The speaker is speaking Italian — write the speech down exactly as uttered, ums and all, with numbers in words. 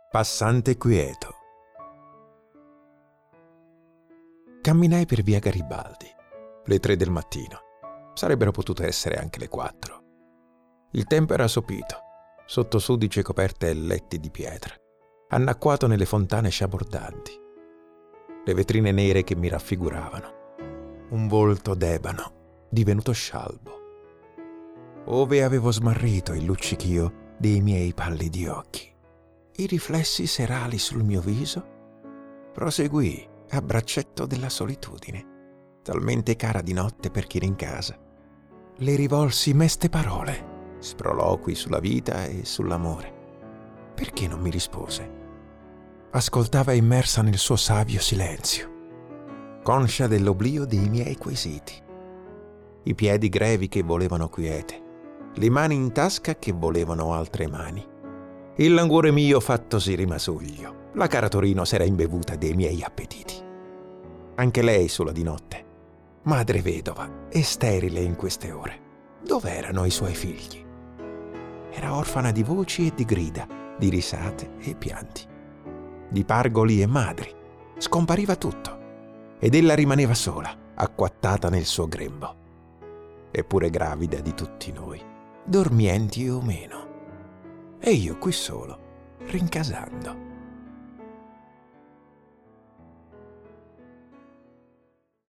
Passante quieto. Camminai per via Garibaldi. Le tre del mattino. Sarebbero potute essere anche le quattro. Il tempo era sopito, sotto sudice coperte e letti di pietra, annacquato nelle fontane sciabordanti. Le vetrine nere che mi raffiguravano. Un volto d'ebano, divenuto scialbo. Ove avevo smarrito il luccichio dei miei pallidi occhi, i riflessi serali sul mio viso, proseguì a braccetto della solitudine, talmente cara di notte per chi era in casa. Le rivolsi meste parole, sproloqui sulla vita e sull'amore. Perché non mi rispose? Ascoltava immersa nel suo savio silenzio, conscia dell'oblio dei miei quesiti. I piedi grevi che volevano quiete, le mani in tasca che volevano altre mani. Il languore mio fattosi rimasuglio, la cara Torino s'era imbevuta dei miei appetiti. Anche lei sola di notte, madre vedova e sterile in queste ore. Dov'erano i suoi figli? Era orfana di voci e di grida, di risate e pianti, di pargoli e madri. Scompariva tutto ed ella rimaneva sola, acquattata nel suo grembo, eppure gravida di tutti noi, dormienti o meno. E io qui solo, rincasando.